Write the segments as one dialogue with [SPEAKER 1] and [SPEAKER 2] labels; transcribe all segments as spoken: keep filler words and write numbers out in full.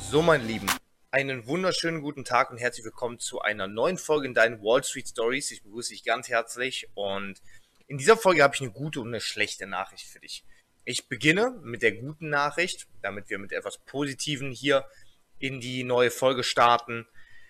[SPEAKER 1] So, meine Lieben, einen wunderschönen guten Tag und herzlich willkommen zu einer neuen Folge in deinen Wall Street Stories. Ich begrüße dich ganz herzlich und in dieser Folge habe ich eine gute und eine schlechte Nachricht für dich. Ich beginne mit der guten Nachricht, damit wir mit etwas Positivem hier in die neue Folge starten.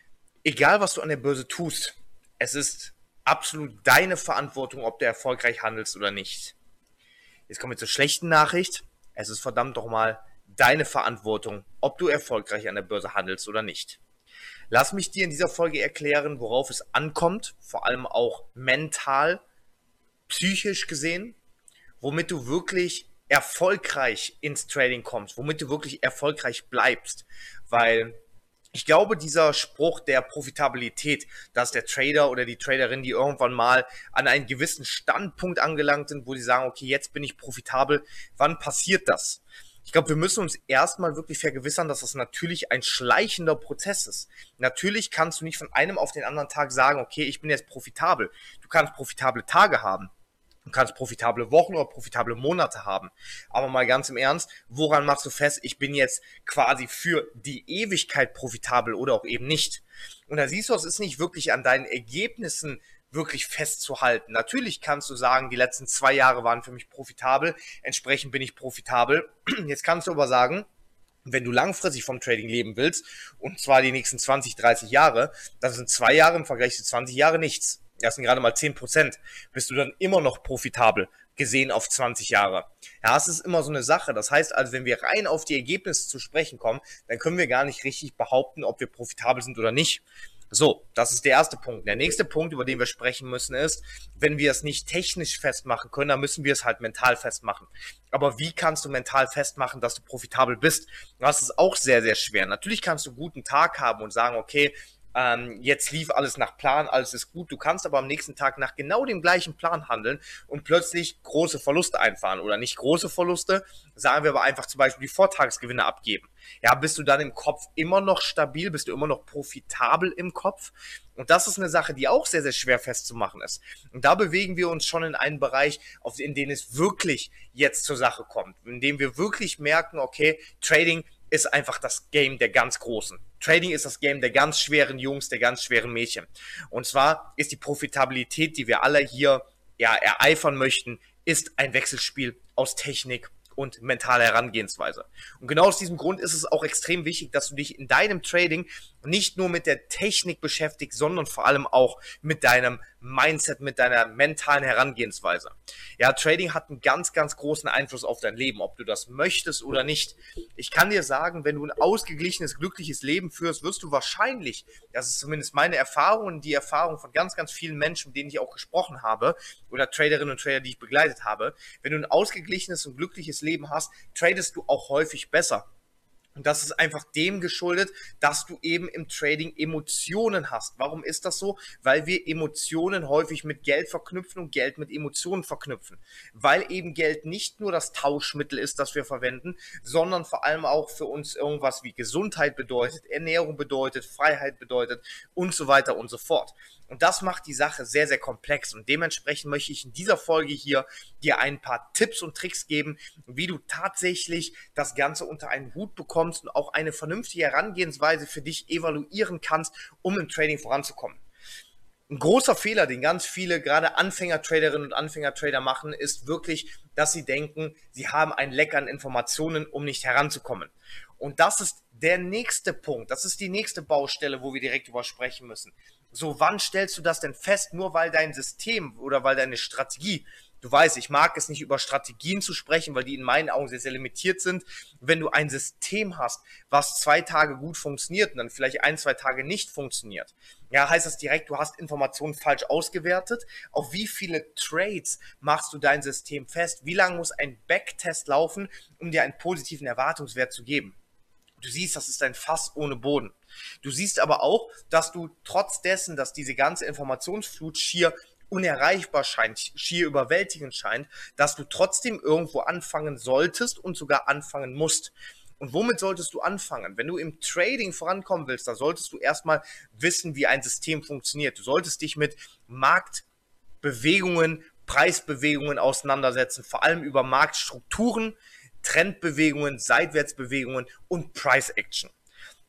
[SPEAKER 1] Egal, was du an der Börse tust, es ist absolut deine Verantwortung, ob du erfolgreich handelst oder nicht. Jetzt kommen wir zur schlechten Nachricht. Es ist verdammt doch mal deine Verantwortung, ob du erfolgreich an der Börse handelst oder nicht. Lass mich dir in dieser Folge erklären, worauf es ankommt, vor allem auch mental, psychisch gesehen, womit du wirklich erfolgreich ins Trading kommst, womit du wirklich erfolgreich bleibst, weil ich glaube, dieser Spruch der Profitabilität, dass der Trader oder die Traderin, die irgendwann mal an einen gewissen Standpunkt angelangt sind, wo sie sagen, okay, jetzt bin ich profitabel, wann passiert das? Ich glaube, wir müssen uns erstmal wirklich vergewissern, dass das natürlich ein schleichender Prozess ist. Natürlich kannst du nicht von einem auf den anderen Tag sagen, okay, ich bin jetzt profitabel. Du kannst profitable Tage haben. Du kannst profitable Wochen oder profitable Monate haben. Aber mal ganz im Ernst, woran machst du fest, ich bin jetzt quasi für die Ewigkeit profitabel oder auch eben nicht? Und da siehst du, es ist nicht wirklich an deinen Ergebnissen wirklich festzuhalten. Natürlich kannst du sagen, die letzten zwei Jahre waren für mich profitabel, entsprechend bin ich profitabel. Jetzt kannst du aber sagen, wenn du langfristig vom Trading leben willst, und zwar die nächsten zwanzig, dreißig Jahre, dann sind zwei Jahre im Vergleich zu zwanzig Jahre nichts. Das sind gerade mal zehn Prozent. Bist du dann immer noch profitabel, gesehen auf zwanzig Jahre. Ja, es ist immer so eine Sache. Das heißt also, wenn wir rein auf die Ergebnisse zu sprechen kommen, dann können wir gar nicht richtig behaupten, ob wir profitabel sind oder nicht. So, das ist der erste Punkt. Der nächste Punkt, über den wir sprechen müssen, ist, wenn wir es nicht technisch festmachen können, dann müssen wir es halt mental festmachen. Aber wie kannst du mental festmachen, dass du profitabel bist? Das ist auch sehr, sehr schwer. Natürlich kannst du einen guten Tag haben und sagen, okay, ähm, jetzt lief alles nach Plan, alles ist gut. Du kannst aber am nächsten Tag nach genau dem gleichen Plan handeln und plötzlich große Verluste einfahren oder nicht große Verluste, sagen wir aber einfach zum Beispiel die Vortagesgewinne abgeben. Ja, bist du dann im Kopf immer noch stabil, bist du immer noch profitabel im Kopf? Und das ist eine Sache, die auch sehr, sehr schwer festzumachen ist. Und da bewegen wir uns schon in einen Bereich, in den es wirklich jetzt zur Sache kommt, in dem wir wirklich merken, okay, Trading ist einfach das Game der ganz Großen. Trading ist das Game der ganz schweren Jungs, der ganz schweren Mädchen. Und zwar ist die Profitabilität, die wir alle hier ja, ereifern möchten, ist ein Wechselspiel aus Technik und mentaler Herangehensweise. Und genau aus diesem Grund ist es auch extrem wichtig, dass du dich in deinem Trading nicht nur mit der Technik beschäftigst, sondern vor allem auch mit deinem Mindset, mit deiner mentalen Herangehensweise. Ja, Trading hat einen ganz, ganz großen Einfluss auf dein Leben, ob du das möchtest oder nicht. Ich kann dir sagen, wenn du ein ausgeglichenes, glückliches Leben führst, wirst du wahrscheinlich, das ist zumindest meine Erfahrung und die Erfahrung von ganz, ganz vielen Menschen, mit denen ich auch gesprochen habe, oder Traderinnen und Trader, die ich begleitet habe, wenn du ein ausgeglichenes und glückliches Leben hast, tradest du auch häufig besser. Und das ist einfach dem geschuldet, dass du eben im Trading Emotionen hast. Warum ist das so? Weil wir Emotionen häufig mit Geld verknüpfen und Geld mit Emotionen verknüpfen. Weil eben Geld nicht nur das Tauschmittel ist, das wir verwenden, sondern vor allem auch für uns irgendwas wie Gesundheit bedeutet, Ernährung bedeutet, Freiheit bedeutet und so weiter und so fort. Und das macht die Sache sehr, sehr komplex. Und dementsprechend möchte ich in dieser Folge hier dir ein paar Tipps und Tricks geben, wie du tatsächlich das Ganze unter einen Hut bekommst und auch eine vernünftige Herangehensweise für dich evaluieren kannst, um im Trading voranzukommen. Ein großer Fehler, den ganz viele, gerade Anfänger-Traderinnen und Anfänger-Trader machen, ist wirklich, dass sie denken, sie haben ein Leck an Informationen, um nicht heranzukommen. Und das ist der nächste Punkt, das ist die nächste Baustelle, wo wir direkt drüber sprechen müssen. So, wann stellst du das denn fest, nur weil dein System oder weil deine Strategie, du weißt, ich mag es nicht über Strategien zu sprechen, weil die in meinen Augen sehr, sehr limitiert sind. Wenn du ein System hast, was zwei Tage gut funktioniert und dann vielleicht ein, zwei Tage nicht funktioniert, ja, heißt das direkt, du hast Informationen falsch ausgewertet. Auf wie viele Trades machst du dein System fest? Wie lange muss ein Backtest laufen, um dir einen positiven Erwartungswert zu geben? Du siehst, das ist ein Fass ohne Boden. Du siehst aber auch, dass du trotz dessen, dass diese ganze Informationsflut schier unerreichbar scheint, schier überwältigend scheint, dass du trotzdem irgendwo anfangen solltest und sogar anfangen musst. Und womit solltest du anfangen? Wenn du im Trading vorankommen willst, da solltest du erstmal wissen, wie ein System funktioniert. Du solltest dich mit Marktbewegungen, Preisbewegungen auseinandersetzen, vor allem über Marktstrukturen, Trendbewegungen, Seitwärtsbewegungen und Price Action.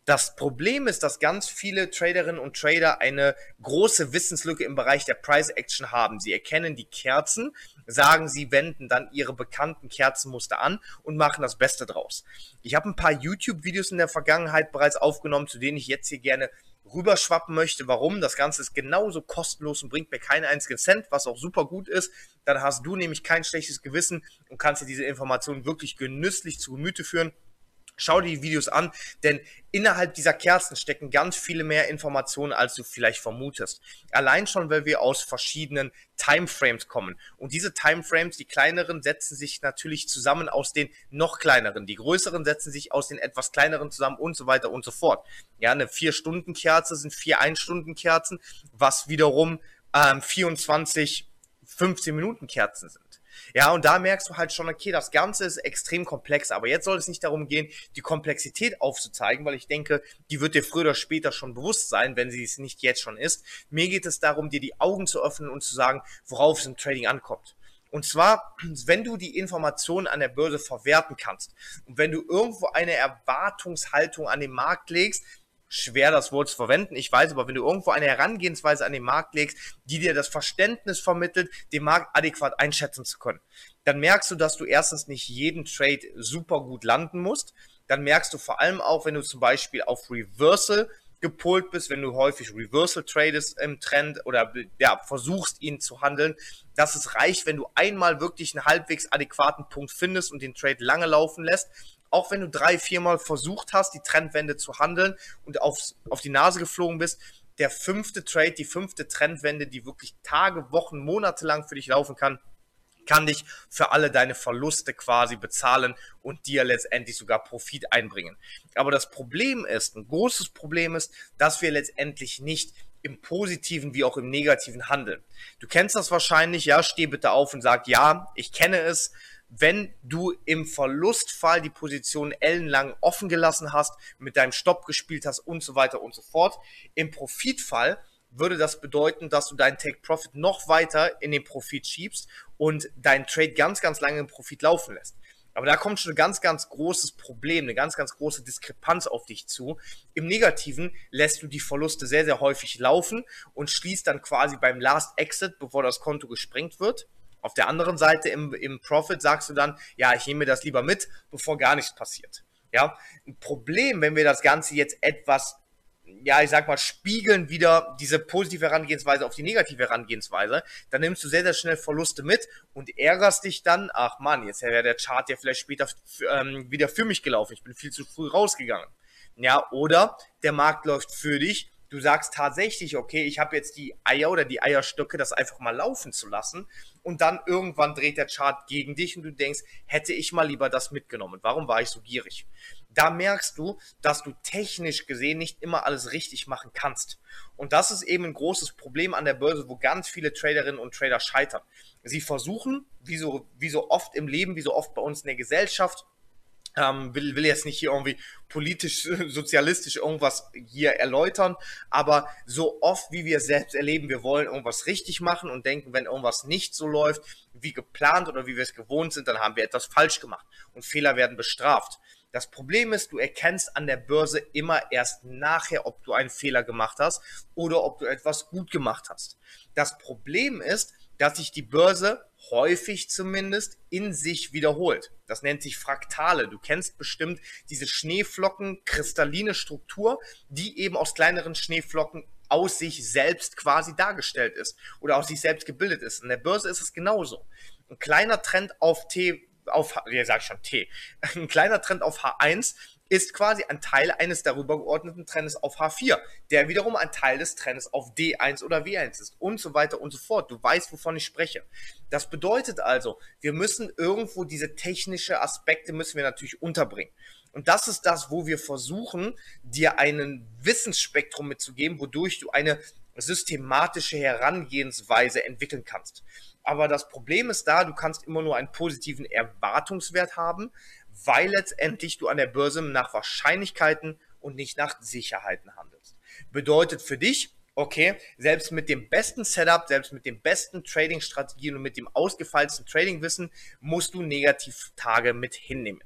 [SPEAKER 1] Das Problem ist, dass ganz viele Traderinnen und Trader eine große Wissenslücke im Bereich der Price Action haben. Sie erkennen die Kerzen, sagen, sie wenden dann ihre bekannten Kerzenmuster an und machen das Beste draus. Ich habe ein paar YouTube-Videos in der Vergangenheit bereits aufgenommen, zu denen ich jetzt hier gerne rüberschwappen möchte. Warum? Das Ganze ist genauso kostenlos und bringt mir keinen einzigen Cent, was auch super gut ist. Dann hast du nämlich kein schlechtes Gewissen und kannst dir diese Informationen wirklich genüsslich zu Gemüte führen. Schau dir die Videos an, denn innerhalb dieser Kerzen stecken ganz viele mehr Informationen, als du vielleicht vermutest. Allein schon, weil wir aus verschiedenen Timeframes kommen. Und diese Timeframes, die kleineren, setzen sich natürlich zusammen aus den noch kleineren. Die größeren setzen sich aus den etwas kleineren zusammen und so weiter und so fort. Ja, eine vier-Stunden-Kerze sind vier Ein-Stunden-Kerzen, was wiederum ähm, vierundzwanzig fünfzehn-Minuten-Kerzen sind. Ja, und da merkst du halt schon, okay, das Ganze ist extrem komplex, aber jetzt soll es nicht darum gehen, die Komplexität aufzuzeigen, weil ich denke, die wird dir früher oder später schon bewusst sein, wenn sie es nicht jetzt schon ist. Mir geht es darum, dir die Augen zu öffnen und zu sagen, worauf es im Trading ankommt. Und zwar, wenn du die Informationen an der Börse verwerten kannst und wenn du irgendwo eine Erwartungshaltung an den Markt legst, schwer das Wort zu verwenden, ich weiß, aber wenn du irgendwo eine Herangehensweise an den Markt legst, die dir das Verständnis vermittelt, den Markt adäquat einschätzen zu können, dann merkst du, dass du erstens nicht jeden Trade super gut landen musst. Dann merkst du vor allem auch, wenn du zum Beispiel auf Reversal gepolt bist, wenn du häufig Reversal tradest im Trend oder ja, versuchst, ihn zu handeln, dass es reicht, wenn du einmal wirklich einen halbwegs adäquaten Punkt findest und den Trade lange laufen lässt. Auch wenn du drei, viermal versucht hast, die Trendwende zu handeln und aufs, auf die Nase geflogen bist, der fünfte Trade, die fünfte Trendwende, die wirklich Tage, Wochen, Monate lang für dich laufen kann, kann dich für alle deine Verluste quasi bezahlen und dir letztendlich sogar Profit einbringen. Aber das Problem ist, ein großes Problem ist, dass wir letztendlich nicht im Positiven wie auch im Negativen handeln. Du kennst das wahrscheinlich, ja, steh bitte auf und sag, ja, ich kenne es. Wenn du im Verlustfall die Position ellenlang offen gelassen hast, mit deinem Stopp gespielt hast und so weiter und so fort. Im Profitfall würde das bedeuten, dass du deinen Take-Profit noch weiter in den Profit schiebst und deinen Trade ganz, ganz lange im Profit laufen lässt. Aber da kommt schon ein ganz, ganz großes Problem, eine ganz, ganz große Diskrepanz auf dich zu. Im Negativen lässt du die Verluste sehr, sehr häufig laufen und schließt dann quasi beim Last Exit, bevor das Konto gesprengt wird. Auf der anderen Seite im, im Profit sagst du dann, ja, ich nehme mir das lieber mit, bevor gar nichts passiert. Ja, ein Problem, wenn wir das Ganze jetzt etwas, ja, ich sag mal, spiegeln wieder diese positive Herangehensweise auf die negative Herangehensweise, dann nimmst du sehr, sehr schnell Verluste mit und ärgerst dich dann, ach Mann, jetzt wäre der Chart ja vielleicht später ähm, wieder für mich gelaufen, ich bin viel zu früh rausgegangen. Ja, oder der Markt läuft für dich. Du sagst tatsächlich, okay, ich habe jetzt die Eier oder die Eierstöcke, das einfach mal laufen zu lassen und dann irgendwann dreht der Chart gegen dich und du denkst, hätte ich mal lieber das mitgenommen. Warum war ich so gierig? Da merkst du, dass du technisch gesehen nicht immer alles richtig machen kannst. Und das ist eben ein großes Problem an der Börse, wo ganz viele Traderinnen und Trader scheitern. Sie versuchen, wie so, wie so oft im Leben, wie so oft bei uns in der Gesellschaft, Ähm, will, will jetzt nicht hier irgendwie politisch, sozialistisch irgendwas hier erläutern, aber so oft, wie wir es selbst erleben, wir wollen irgendwas richtig machen und denken, wenn irgendwas nicht so läuft, wie geplant oder wie wir es gewohnt sind, dann haben wir etwas falsch gemacht und Fehler werden bestraft. Das Problem ist, du erkennst an der Börse immer erst nachher, ob du einen Fehler gemacht hast oder ob du etwas gut gemacht hast. Das Problem ist, dass sich die Börse häufig zumindest in sich wiederholt. Das nennt sich Fraktale. Du kennst bestimmt diese Schneeflocken, kristalline Struktur, die eben aus kleineren Schneeflocken aus sich selbst quasi dargestellt ist oder aus sich selbst gebildet ist. In der Börse ist es genauso. Ein kleiner Trend auf T, auf, ja, sag ich schon T, ein kleiner Trend auf H eins ist quasi ein Teil eines darüber geordneten Trendes auf H vier, der wiederum ein Teil des Trendes auf D eins oder W eins ist und so weiter und so fort. Du weißt, wovon ich spreche. Das bedeutet also, wir müssen irgendwo diese technische Aspekte müssen wir natürlich unterbringen. Und das ist das, wo wir versuchen, dir einen Wissensspektrum mitzugeben, wodurch du eine systematische Herangehensweise entwickeln kannst. Aber das Problem ist da, du kannst immer nur einen positiven Erwartungswert haben, weil letztendlich du an der Börse nach Wahrscheinlichkeiten und nicht nach Sicherheiten handelst. Bedeutet für dich, okay, selbst mit dem besten Setup, selbst mit den besten Trading-Strategien und mit dem ausgefeilsten Trading-Wissen musst du Negativtage mit hinnehmen.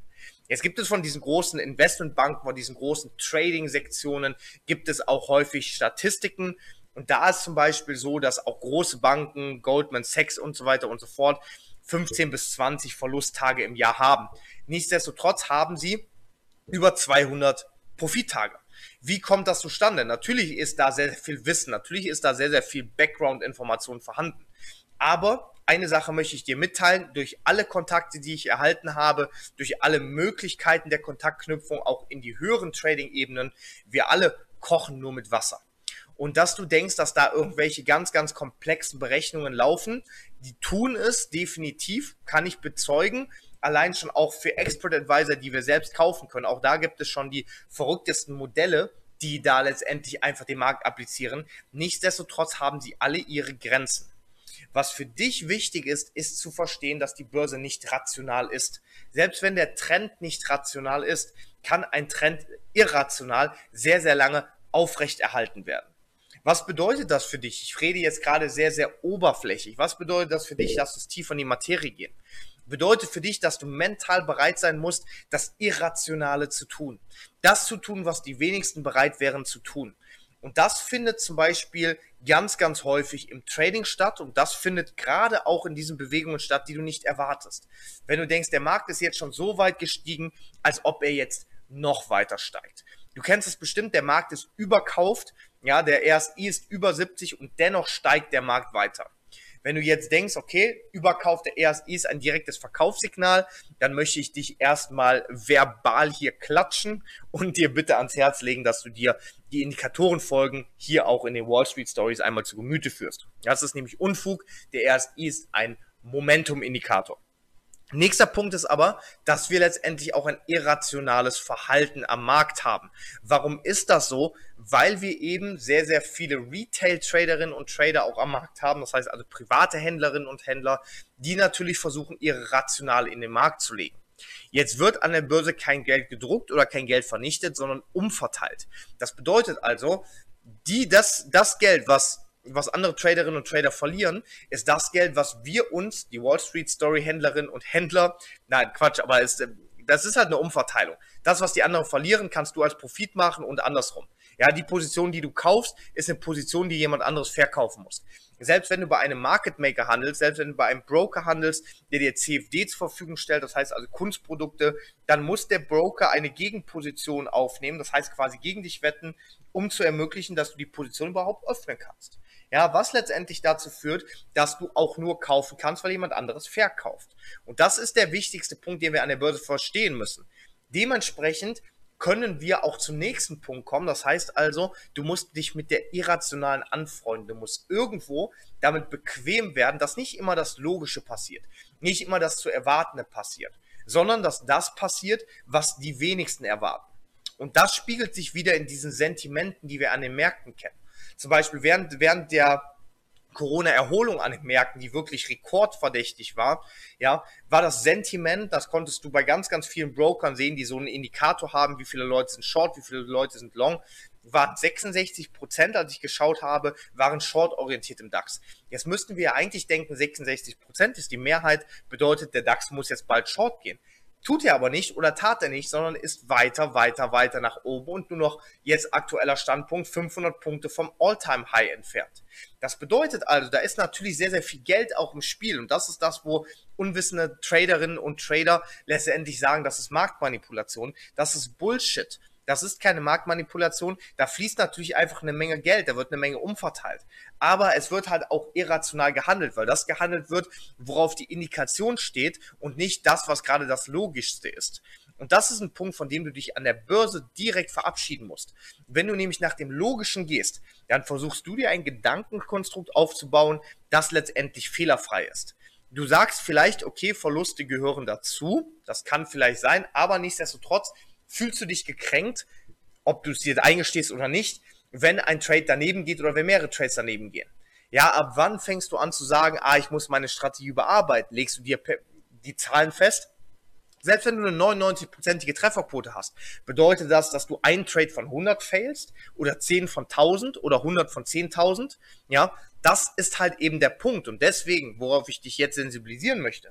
[SPEAKER 1] Jetzt gibt es von diesen großen Investmentbanken, von diesen großen Trading-Sektionen, gibt es auch häufig Statistiken. Und da ist zum Beispiel so, dass auch große Banken, Goldman Sachs und so weiter und so fort, fünfzehn bis zwanzig Verlusttage im Jahr haben. Nichtsdestotrotz haben sie über zweihundert Profittage. Wie kommt das zustande? Natürlich ist da sehr, sehr viel Wissen, natürlich ist da sehr, sehr viel Background-Information vorhanden. Aber eine Sache möchte ich dir mitteilen, durch alle Kontakte, die ich erhalten habe, durch alle Möglichkeiten der Kontaktknüpfung, auch in die höheren Trading-Ebenen, wir alle kochen nur mit Wasser. Und dass du denkst, dass da irgendwelche ganz, ganz komplexen Berechnungen laufen, die tun es definitiv, kann ich bezeugen, allein schon auch für Expert Advisor, die wir selbst kaufen können. Auch da gibt es schon die verrücktesten Modelle, die da letztendlich einfach den Markt applizieren. Nichtsdestotrotz haben sie alle ihre Grenzen. Was für dich wichtig ist, ist zu verstehen, dass die Börse nicht rational ist. Selbst wenn der Trend nicht rational ist, kann ein Trend irrational sehr, sehr lange aufrechterhalten werden. Was bedeutet das für dich? Ich rede jetzt gerade sehr, sehr oberflächlich. Was bedeutet das für dich? Lass uns tief in die Materie gehen. Bedeutet für dich, dass du mental bereit sein musst, das Irrationale zu tun. Das zu tun, was die wenigsten bereit wären zu tun. Und das findet zum Beispiel ganz, ganz häufig im Trading statt und das findet gerade auch in diesen Bewegungen statt, die du nicht erwartest. Wenn du denkst, der Markt ist jetzt schon so weit gestiegen, als ob er jetzt noch weiter steigt. Du kennst es bestimmt, der Markt ist überkauft, ja, der R S I ist über siebzig und dennoch steigt der Markt weiter. Wenn du jetzt denkst, okay, Überkauf der R S I ist ein direktes Verkaufssignal, dann möchte ich dich erstmal verbal hier klatschen und dir bitte ans Herz legen, dass du dir die Indikatorenfolgen hier auch in den Wall Street Stories einmal zu Gemüte führst. Das ist nämlich Unfug. Der R S I ist ein Momentum-Indikator. Nächster Punkt ist aber, dass wir letztendlich auch ein irrationales Verhalten am Markt haben. Warum ist das so? Weil wir eben sehr, sehr viele Retail-Traderinnen und Trader auch am Markt haben, das heißt also private Händlerinnen und Händler, die natürlich versuchen, ihre Rationale in den Markt zu legen. Jetzt wird an der Börse kein Geld gedruckt oder kein Geld vernichtet, sondern umverteilt. Das bedeutet also, die, das, das Geld, was was andere Traderinnen und Trader verlieren, ist das Geld, was wir uns, die Wall Street Story Händlerinnen und Händler, nein, Quatsch, aber ist, das ist halt eine Umverteilung. Das, was die anderen verlieren, kannst du als Profit machen und andersrum. Ja, die Position, die du kaufst, ist eine Position, die jemand anderes verkaufen muss. Selbst wenn du bei einem Market Maker handelst, selbst wenn du bei einem Broker handelst, der dir C F D zur Verfügung stellt, das heißt also Kunstprodukte, dann muss der Broker eine Gegenposition aufnehmen, das heißt quasi gegen dich wetten, um zu ermöglichen, dass du die Position überhaupt öffnen kannst. Ja, was letztendlich dazu führt, dass du auch nur kaufen kannst, weil jemand anderes verkauft. Und das ist der wichtigste Punkt, den wir an der Börse verstehen müssen. Dementsprechend können wir auch zum nächsten Punkt kommen. Das heißt also, du musst dich mit der Irrationalen anfreunden. Du musst irgendwo damit bequem werden, dass nicht immer das Logische passiert, nicht immer das zu Erwartende passiert, sondern dass das passiert, was die wenigsten erwarten. Und das spiegelt sich wieder in diesen Sentimenten, die wir an den Märkten kennen. Zum Beispiel während, während der Corona-Erholung an den Märkten, die wirklich rekordverdächtig war, ja, war das Sentiment, das konntest du bei ganz, ganz vielen Brokern sehen, die so einen Indikator haben, wie viele Leute sind Short, wie viele Leute sind Long, waren sechsundsechzig Prozent, als ich geschaut habe, waren Short-orientiert im DAX. Jetzt müssten wir ja eigentlich denken, sechsundsechzig Prozent ist die Mehrheit, bedeutet, der DAX muss jetzt bald Short gehen. Tut er aber nicht oder tat er nicht, sondern ist weiter, weiter, weiter nach oben und nur noch jetzt aktueller Standpunkt fünfhundert Punkte vom All-Time-High entfernt. Das bedeutet also, da ist natürlich sehr, sehr viel Geld auch im Spiel und das ist das, wo unwissende Traderinnen und Trader letztendlich sagen, das ist Marktmanipulation, das ist Bullshit. Das ist keine Marktmanipulation, da fließt natürlich einfach eine Menge Geld, da wird eine Menge umverteilt. Aber es wird halt auch irrational gehandelt, weil das gehandelt wird, worauf die Indikation steht und nicht das, was gerade das Logischste ist. Und das ist ein Punkt, von dem du dich an der Börse direkt verabschieden musst. Wenn du nämlich nach dem Logischen gehst, dann versuchst du dir ein Gedankenkonstrukt aufzubauen, das letztendlich fehlerfrei ist. Du sagst vielleicht, okay, Verluste gehören dazu, das kann vielleicht sein, aber nichtsdestotrotz fühlst du dich gekränkt, ob du es dir eingestehst oder nicht, wenn ein Trade daneben geht oder wenn mehrere Trades daneben gehen. Ja, ab wann fängst du an zu sagen, ah, ich muss meine Strategie überarbeiten? Legst du dir die Zahlen fest? Selbst wenn du eine neunundneunzig-prozentige Trefferquote hast, bedeutet das, dass du einen Trade von hundert failst oder zehn von tausend oder hundert von zehntausend? Ja, das ist halt eben der Punkt. Und deswegen, worauf ich dich jetzt sensibilisieren möchte,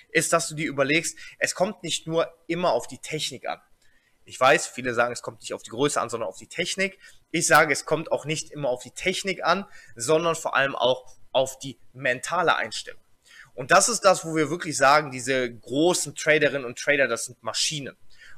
[SPEAKER 1] ist, dass du dir überlegst, es kommt nicht nur immer auf die Technik an. Ich weiß, viele sagen, es kommt nicht auf die Größe an, sondern auf die Technik. Ich sage, es kommt auch nicht immer auf die Technik an, sondern vor allem auch auf die mentale Einstellung. Und das ist das, wo wir wirklich sagen, diese großen Traderinnen und Trader, das sind Maschinen.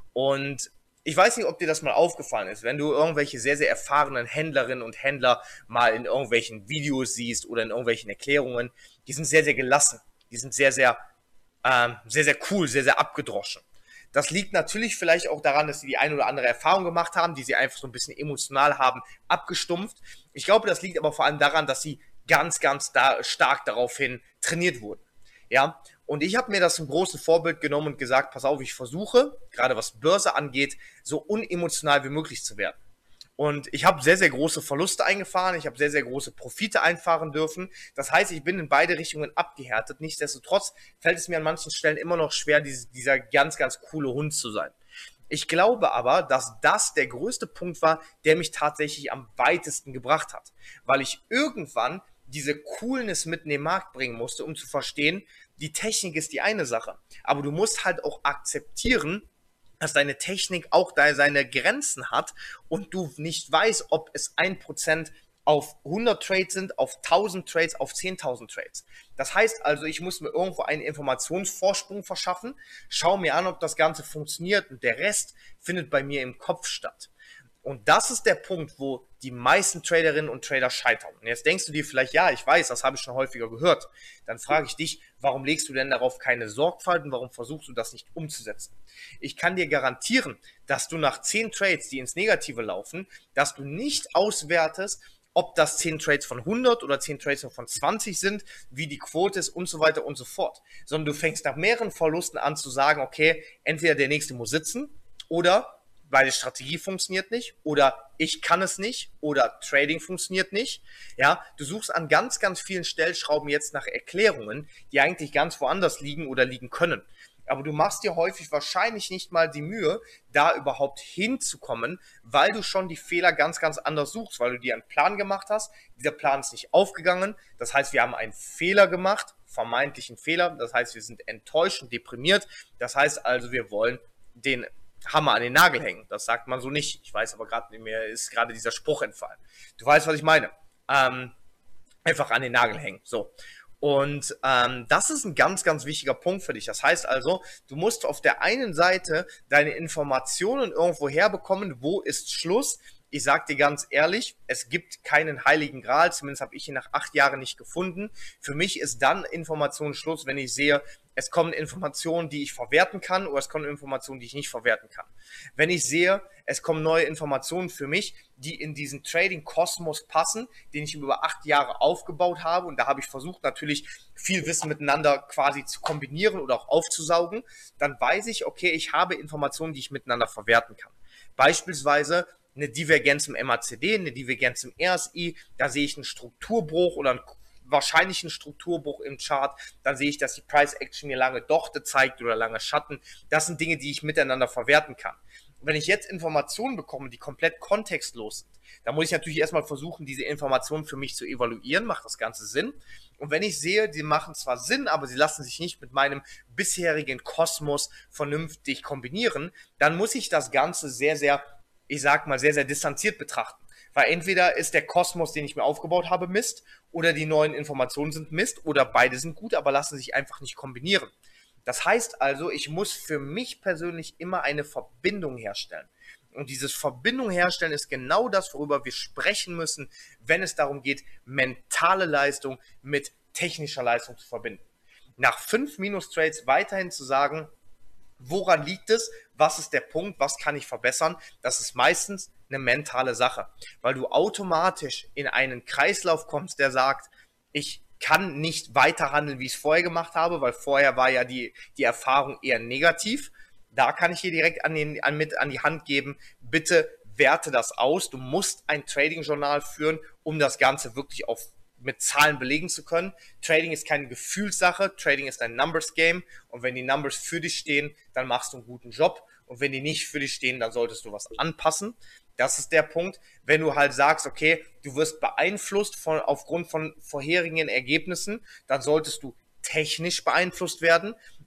[SPEAKER 1] Und ich weiß nicht, ob dir das mal aufgefallen ist, wenn du irgendwelche sehr, sehr erfahrenen Händlerinnen und Händler mal in irgendwelchen Videos siehst oder in irgendwelchen Erklärungen, die sind sehr, sehr gelassen. Die sind sehr, sehr, ähm, sehr, sehr cool, sehr, sehr abgedroschen. Das liegt natürlich vielleicht auch daran, dass sie die ein oder andere Erfahrung gemacht haben, die sie einfach so ein bisschen emotional haben abgestumpft. Ich glaube, das liegt aber vor allem daran, dass sie ganz, ganz da, stark daraufhin trainiert wurden. Ja, und ich habe mir das zum großen Vorbild genommen und gesagt, pass auf, ich versuche, gerade was Börse angeht, so unemotional wie möglich zu werden. Und ich habe sehr, sehr große Verluste eingefahren, ich habe sehr, sehr große Profite einfahren dürfen. Das heißt, ich bin in beide Richtungen abgehärtet. Nichtsdestotrotz fällt es mir an manchen Stellen immer noch schwer, dieser ganz, ganz coole Hund zu sein. Ich glaube aber, dass das der größte Punkt war, der mich tatsächlich am weitesten gebracht hat. Weil ich irgendwann diese Coolness mit in den Markt bringen musste, um zu verstehen, die Technik ist die eine Sache. Aber du musst halt auch akzeptieren, dass deine Technik auch da seine Grenzen hat und du nicht weißt, ob es ein Prozent auf hundert Trades sind, auf tausend Trades, auf zehntausend Trades. Das heißt also, ich muss mir irgendwo einen Informationsvorsprung verschaffen, schaue mir an, ob das Ganze funktioniert und der Rest findet bei mir im Kopf statt. Und das ist der Punkt, wo die meisten Traderinnen und Trader scheitern. Und jetzt denkst du dir vielleicht, ja, ich weiß, das habe ich schon häufiger gehört. Dann frage ich dich, warum legst du denn darauf keine Sorgfalt und warum versuchst du das nicht umzusetzen? Ich kann dir garantieren, dass du nach zehn Trades, die ins Negative laufen, dass du nicht auswertest, ob das zehn Trades von hundert oder zehn Trades von zwanzig sind, wie die Quote ist und so weiter und so fort. Sondern du fängst nach mehreren Verlusten an zu sagen, okay, entweder der nächste muss sitzen oder weil die Strategie funktioniert nicht oder ich kann es nicht oder Trading funktioniert nicht. Ja, du suchst an ganz, ganz vielen Stellschrauben jetzt nach Erklärungen, die eigentlich ganz woanders liegen oder liegen können. Aber du machst dir häufig wahrscheinlich nicht mal die Mühe, da überhaupt hinzukommen, weil du schon die Fehler ganz, ganz anders suchst, weil du dir einen Plan gemacht hast. Dieser Plan ist nicht aufgegangen. Das heißt, wir haben einen Fehler gemacht, vermeintlichen Fehler. Das heißt, wir sind enttäuscht und deprimiert. Das heißt also, wir wollen den Hammer an den Nagel hängen. Das sagt man so nicht. Ich weiß aber gerade, mir ist gerade dieser Spruch entfallen. Du weißt, was ich meine. Ähm, einfach an den Nagel hängen. So. Und ähm, das ist ein ganz, ganz wichtiger Punkt für dich. Das heißt also, du musst auf der einen Seite deine Informationen irgendwo herbekommen, wo ist Schluss. Ich sag dir ganz ehrlich, es gibt keinen heiligen Gral, zumindest habe ich ihn nach acht Jahren nicht gefunden. Für mich ist dann Informationsschluss, wenn ich sehe, es kommen Informationen, die ich verwerten kann oder es kommen Informationen, die ich nicht verwerten kann. Wenn ich sehe, es kommen neue Informationen für mich, die in diesen Trading-Kosmos passen, den ich über acht Jahre aufgebaut habe und da habe ich versucht natürlich viel Wissen miteinander quasi zu kombinieren oder auch aufzusaugen, dann weiß ich, okay, ich habe Informationen, die ich miteinander verwerten kann. Beispielsweise eine Divergenz im M A C D, eine Divergenz im R S I, da sehe ich einen Strukturbruch oder einen wahrscheinlichen Strukturbruch im Chart, dann sehe ich, dass die Price Action mir lange Dochte zeigt oder lange Schatten. Das sind Dinge, die ich miteinander verwerten kann. Und wenn ich jetzt Informationen bekomme, die komplett kontextlos sind, dann muss ich natürlich erstmal versuchen, diese Informationen für mich zu evaluieren, macht das Ganze Sinn? Und wenn ich sehe, die machen zwar Sinn, aber sie lassen sich nicht mit meinem bisherigen Kosmos vernünftig kombinieren, dann muss ich das Ganze sehr, sehr, ich sag mal, sehr, sehr distanziert betrachten. Weil entweder ist der Kosmos, den ich mir aufgebaut habe, Mist, oder die neuen Informationen sind Mist, oder beide sind gut, aber lassen sich einfach nicht kombinieren. Das heißt also, ich muss für mich persönlich immer eine Verbindung herstellen. Und dieses Verbindung herstellen ist genau das, worüber wir sprechen müssen, wenn es darum geht, mentale Leistung mit technischer Leistung zu verbinden. Nach fünf Minus-Trades weiterhin zu sagen, woran liegt es? Was ist der Punkt? Was kann ich verbessern? Das ist meistens eine mentale Sache, weil du automatisch in einen Kreislauf kommst, der sagt, ich kann nicht weiter handeln, wie ich es vorher gemacht habe, weil vorher war ja die, die Erfahrung eher negativ. Da kann ich dir direkt an, den, an, mit an die Hand geben, bitte werte das aus. Du musst ein Trading-Journal führen, um das Ganze wirklich auf mit Zahlen belegen zu können. Trading ist keine Gefühlssache, Trading ist ein Numbers-Game und wenn die Numbers für dich stehen, dann machst du einen guten Job und wenn die nicht für dich stehen, dann solltest du was anpassen. Das ist der Punkt, wenn du halt sagst, okay, du wirst beeinflusst von, aufgrund von vorherigen Ergebnissen, dann solltest du technisch beeinflusst werden.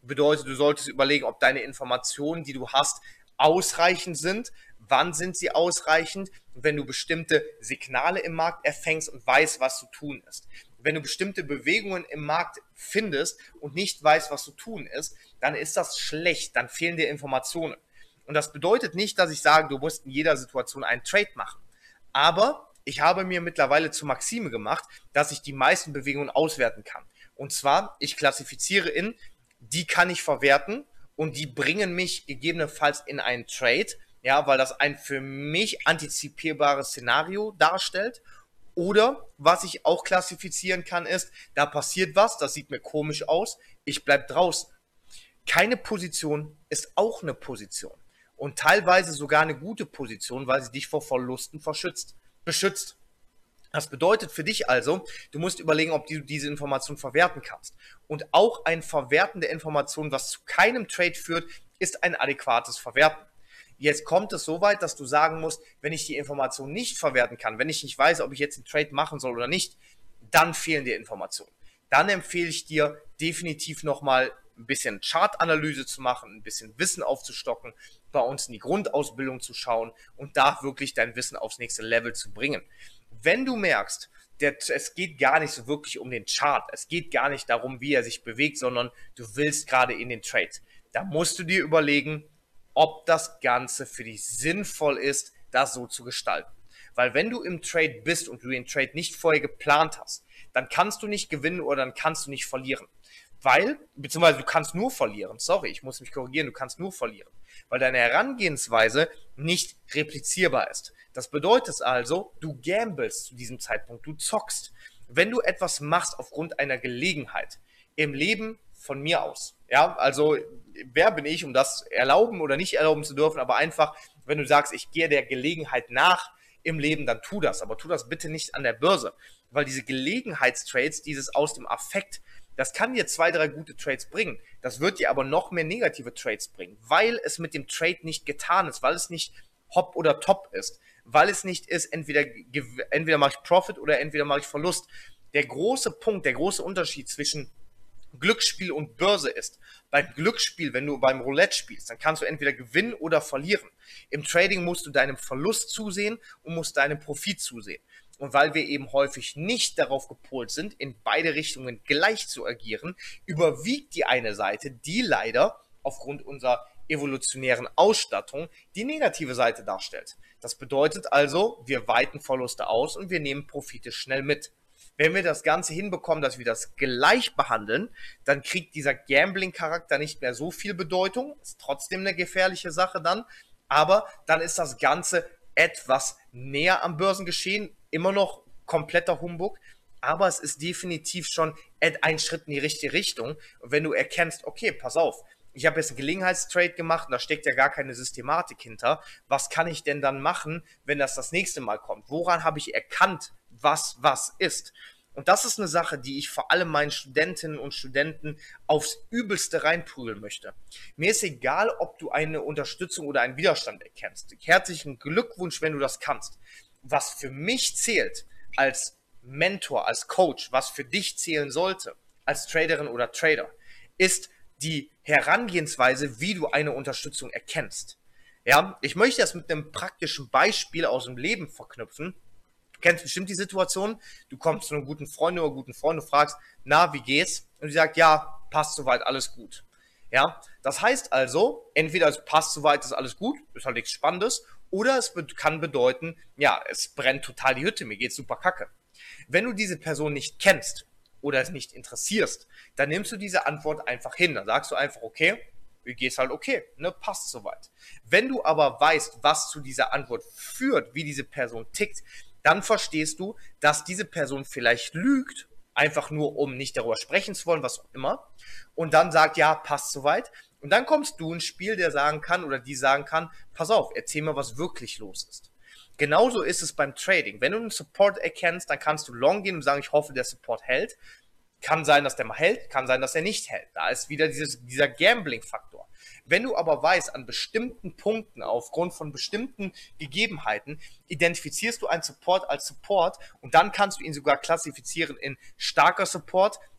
[SPEAKER 1] Bedeutet, du solltest überlegen, ob deine Informationen, die du hast, ausreichend sind. Wann sind sie ausreichend? Wenn du bestimmte Signale im Markt erfängst und weißt, was zu tun ist. Wenn du bestimmte Bewegungen im Markt findest und nicht weißt, was zu tun ist, dann ist das schlecht, dann fehlen dir Informationen. Und das bedeutet nicht, dass ich sage, du musst in jeder Situation einen Trade machen. Aber ich habe mir mittlerweile zur Maxime gemacht, dass ich die meisten Bewegungen auswerten kann. Und zwar, ich klassifiziere in, die kann ich verwerten und die bringen mich gegebenenfalls in einen Trade, ja, weil das ein für mich antizipierbares Szenario darstellt. Oder was ich auch klassifizieren kann ist, da passiert was, das sieht mir komisch aus, ich bleib draußen. Keine Position ist auch eine Position und teilweise sogar eine gute Position, weil sie dich vor Verlusten verschützt, beschützt. Das bedeutet für dich also, du musst überlegen, ob du diese Information verwerten kannst. Und auch ein Verwerten der Information, was zu keinem Trade führt, ist ein adäquates Verwerten. Jetzt kommt es so weit, dass du sagen musst, wenn ich die Information nicht verwerten kann, wenn ich nicht weiß, ob ich jetzt einen Trade machen soll oder nicht, dann fehlen dir Informationen. Dann empfehle ich dir definitiv nochmal ein bisschen Chartanalyse zu machen, ein bisschen Wissen aufzustocken, bei uns in die Grundausbildung zu schauen und da wirklich dein Wissen aufs nächste Level zu bringen. Wenn du merkst, der, es geht gar nicht so wirklich um den Chart, es geht gar nicht darum, wie er sich bewegt, sondern du willst gerade in den Trade, da musst du dir überlegen, ob das Ganze für dich sinnvoll ist, das so zu gestalten. Weil wenn du im Trade bist und du den Trade nicht vorher geplant hast, dann kannst du nicht gewinnen oder dann kannst du nicht verlieren. Weil, beziehungsweise du kannst nur verlieren, sorry, ich muss mich korrigieren, du kannst nur verlieren, weil deine Herangehensweise nicht replizierbar ist. Das bedeutet also, du gamblest zu diesem Zeitpunkt, du zockst. Wenn du etwas machst aufgrund einer Gelegenheit im Leben von mir aus, ja, also wer bin ich, um das erlauben oder nicht erlauben zu dürfen, aber einfach, wenn du sagst, ich gehe der Gelegenheit nach im Leben, dann tu das, aber tu das bitte nicht an der Börse, weil diese Gelegenheitstrades, dieses aus dem Affekt, das kann dir zwei, drei gute Trades bringen. Das wird dir aber noch mehr negative Trades bringen, weil es mit dem Trade nicht getan ist, weil es nicht Hop oder Top ist, weil es nicht ist, entweder, entweder mache ich Profit oder entweder mache ich Verlust. Der große Punkt, der große Unterschied zwischen Glücksspiel und Börse ist, beim Glücksspiel, wenn du beim Roulette spielst, dann kannst du entweder gewinnen oder verlieren. Im Trading musst du deinem Verlust zusehen und musst deinem Profit zusehen. Und weil wir eben häufig nicht darauf gepolt sind, in beide Richtungen gleich zu agieren, überwiegt die eine Seite, die leider aufgrund unserer evolutionären Ausstattung die negative Seite darstellt. Das bedeutet also, wir weiten Verluste aus und wir nehmen Profite schnell mit. Wenn wir das Ganze hinbekommen, dass wir das gleich behandeln, dann kriegt dieser Gambling-Charakter nicht mehr so viel Bedeutung. Ist trotzdem eine gefährliche Sache dann, aber dann ist das Ganze etwas näher am Börsengeschehen, immer noch kompletter Humbug, aber es ist definitiv schon ein Schritt in die richtige Richtung. Und wenn du erkennst, okay, pass auf, ich habe jetzt einen Gelegenheitstrade gemacht und da steckt ja gar keine Systematik hinter, was kann ich denn dann machen, wenn das das nächste Mal kommt? Woran habe ich erkannt, was was ist? Und das ist eine Sache, die ich vor allem meinen Studentinnen und Studenten aufs Übelste reinprügeln möchte. Mir ist egal, ob du eine Unterstützung oder einen Widerstand erkennst. Herzlichen Glückwunsch, wenn du das kannst. Was für mich zählt als Mentor, als Coach, was für dich zählen sollte, als Traderin oder Trader, ist die Herangehensweise, wie du eine Unterstützung erkennst. Ja, ich möchte das mit einem praktischen Beispiel aus dem Leben verknüpfen. Du kennst bestimmt die Situation, du kommst zu einem guten Freund oder guten Freund und fragst, na, wie geht's? Und sie sagt, ja, passt soweit, alles gut. Ja, das heißt also, entweder es passt soweit, ist alles gut, ist halt nichts Spannendes, oder es kann bedeuten, ja, es brennt total die Hütte, mir geht's super kacke. Wenn du diese Person nicht kennst oder es nicht interessierst, dann nimmst du diese Antwort einfach hin. Dann sagst du einfach, okay, mir geht's halt okay, ne, passt soweit. Wenn du aber weißt, was zu dieser Antwort führt, wie diese Person tickt, dann verstehst du, dass diese Person vielleicht lügt, einfach nur, um nicht darüber sprechen zu wollen, was auch immer, und dann sagt, ja, passt soweit. Und dann kommst du ins Spiel, der sagen kann oder die sagen kann, pass auf, erzähl mir, was wirklich los ist. Genauso ist es beim Trading. Wenn du einen Support erkennst, dann kannst du long gehen und sagen, ich hoffe, der Support hält. Kann sein, dass der mal hält, kann sein, dass er nicht hält. Da ist wieder dieses, dieser Gambling-Faktor. Wenn du aber weißt, an bestimmten Punkten, aufgrund von bestimmten Gegebenheiten, identifizierst du einen Support als Support und dann kannst du ihn sogar klassifizieren in starker Support,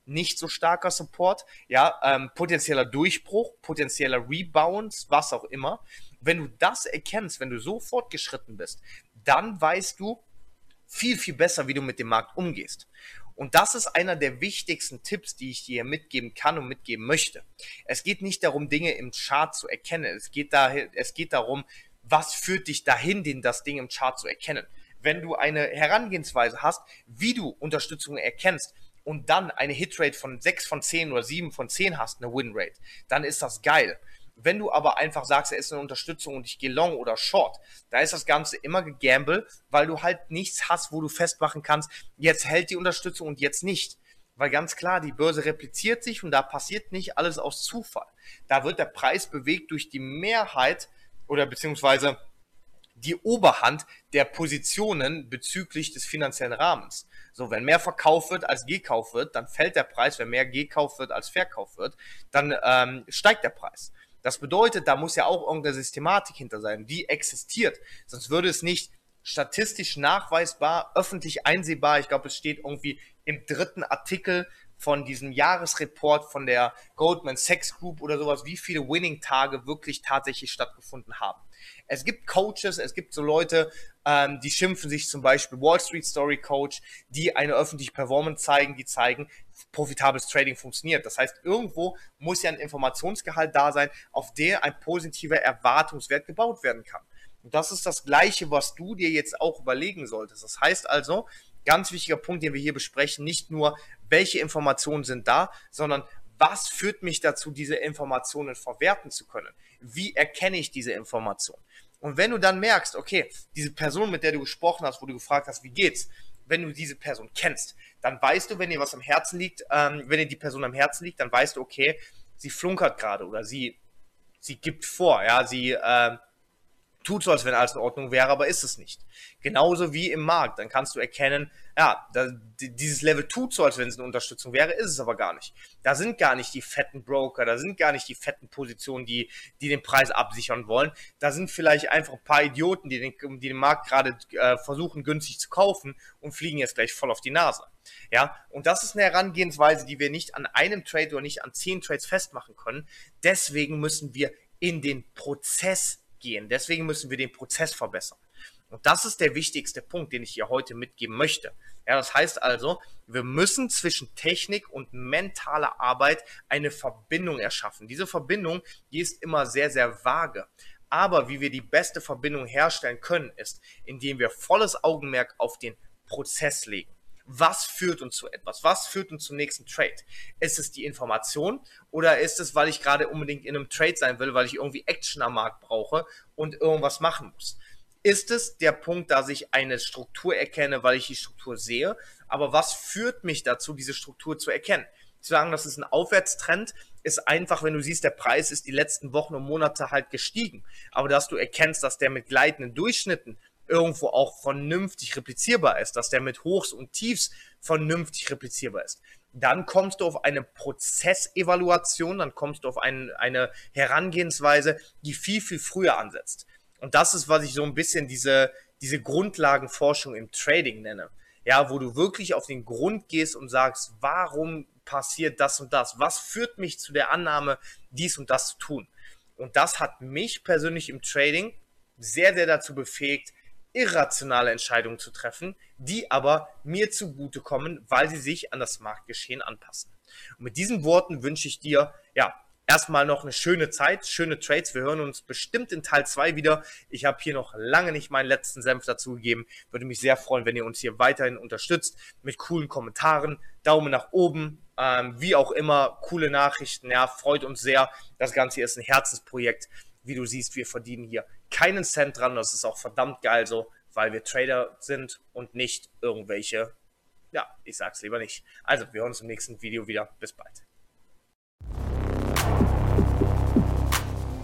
[SPEAKER 1] nicht so starker Support, ja, ähm, potenzieller Durchbruch, potenzieller Rebound, was auch immer. Wenn du das erkennst, wenn du so fortgeschritten bist, dann weißt du viel, viel besser, wie du mit dem Markt umgehst. Und das ist einer der wichtigsten Tipps, die ich dir mitgeben kann und mitgeben möchte. Es geht nicht darum, Dinge im Chart zu erkennen. Es geht, dahin, es geht darum, was führt dich dahin, den, das Ding im Chart zu erkennen. Wenn du eine Herangehensweise hast, wie du Unterstützung erkennst und dann eine Hitrate von sechs von zehn oder sieben von zehn hast, eine Winrate, dann ist das geil. Wenn du aber einfach sagst, er ist eine Unterstützung und ich gehe long oder short, da ist das Ganze immer gegamble, weil du halt nichts hast, wo du festmachen kannst, jetzt hält die Unterstützung und jetzt nicht. Weil ganz klar, die Börse repliziert sich und da passiert nicht alles aus Zufall. Da wird der Preis bewegt durch die Mehrheit oder beziehungsweise die Oberhand der Positionen bezüglich des finanziellen Rahmens. So, wenn mehr verkauft wird als gekauft wird, dann fällt der Preis. Wenn mehr gekauft wird als verkauft wird, dann ähm, steigt der Preis. Das bedeutet, da muss ja auch irgendeine Systematik hinter sein, die existiert. Sonst würde es nicht statistisch nachweisbar, öffentlich einsehbar, ich glaube, es steht irgendwie im dritten Artikel von diesem Jahresreport von der Goldman Sachs Group oder sowas, wie viele Winning-Tage wirklich tatsächlich stattgefunden haben. Es gibt Coaches, es gibt so Leute, ähm, die schimpfen sich zum Beispiel Wall Street Story Coach, die eine öffentliche Performance zeigen, die zeigen, profitables Trading funktioniert. Das heißt, irgendwo muss ja ein Informationsgehalt da sein, auf der ein positiver Erwartungswert gebaut werden kann. Und das ist das Gleiche, was du dir jetzt auch überlegen solltest. Das heißt also, ganz wichtiger Punkt, den wir hier besprechen, nicht nur, welche Informationen sind da, sondern was führt mich dazu, diese Informationen verwerten zu können? Wie erkenne ich diese Information? Und wenn du dann merkst, okay, diese Person, mit der du gesprochen hast, wo du gefragt hast, wie geht's? Wenn du diese Person kennst, dann weißt du, wenn dir was am Herzen liegt, ähm, wenn dir die Person am Herzen liegt, dann weißt du, okay, sie flunkert gerade oder sie, sie gibt vor, ja, sie äh, tut so, als wenn alles in Ordnung wäre, aber ist es nicht. Genauso wie im Markt. Dann kannst du erkennen, ja, da, dieses Level tut so, als wenn es eine Unterstützung wäre, ist es aber gar nicht. Da sind gar nicht die fetten Broker, da sind gar nicht die fetten Positionen, die, die den Preis absichern wollen. Da sind vielleicht einfach ein paar Idioten, die den, die den Markt gerade äh, versuchen, günstig zu kaufen und fliegen jetzt gleich voll auf die Nase. Ja, und das ist eine Herangehensweise, die wir nicht an einem Trade oder nicht an zehn Trades festmachen können. Deswegen müssen wir in den Prozess gehen. Deswegen müssen wir den Prozess verbessern. Und das ist der wichtigste Punkt, den ich hier heute mitgeben möchte. Ja, das heißt also, wir müssen zwischen Technik und mentaler Arbeit eine Verbindung erschaffen. Diese Verbindung, die ist immer sehr, sehr vage. Aber wie wir die beste Verbindung herstellen können, ist, indem wir volles Augenmerk auf den Prozess legen. Was führt uns zu etwas? Was führt uns zum nächsten Trade? Ist es die Information oder ist es, weil ich gerade unbedingt in einem Trade sein will, weil ich irgendwie Action am Markt brauche und irgendwas machen muss? Ist es der Punkt, dass ich eine Struktur erkenne, weil ich die Struktur sehe? Aber was führt mich dazu, diese Struktur zu erkennen? Zu sagen, das ist ein Aufwärtstrend, ist einfach, wenn du siehst, der Preis ist die letzten Wochen und Monate halt gestiegen. Aber dass du erkennst, dass der mit gleitenden Durchschnitten irgendwo auch vernünftig replizierbar ist, dass der mit Hochs und Tiefs vernünftig replizierbar ist. Dann kommst du auf eine Prozessevaluation, dann kommst du auf ein, eine Herangehensweise, die viel, viel früher ansetzt. Und das ist, was ich so ein bisschen diese, diese Grundlagenforschung im Trading nenne. Ja, wo du wirklich auf den Grund gehst und sagst, warum passiert das und das? Was führt mich zu der Annahme, dies und das zu tun? Und das hat mich persönlich im Trading sehr, sehr dazu befähigt, irrationale Entscheidungen zu treffen, die aber mir zugutekommen, weil sie sich an das Marktgeschehen anpassen. Und mit diesen Worten wünsche ich dir, ja, erstmal noch eine schöne Zeit, schöne Trades. Wir hören uns bestimmt in Teil zwei wieder. Ich habe hier noch lange nicht meinen letzten Senf dazu gegeben. Würde mich sehr freuen, wenn ihr uns hier weiterhin unterstützt mit coolen Kommentaren, Daumen nach oben, ähm, wie auch immer, coole Nachrichten. Ja, freut uns sehr. Das Ganze hier ist ein Herzensprojekt. Wie du siehst, wir verdienen hier keinen Cent dran. Das ist auch verdammt geil so, weil wir Trader sind und nicht irgendwelche, ja, ich sag's lieber nicht. Also, wir hören uns im nächsten Video wieder. Bis bald.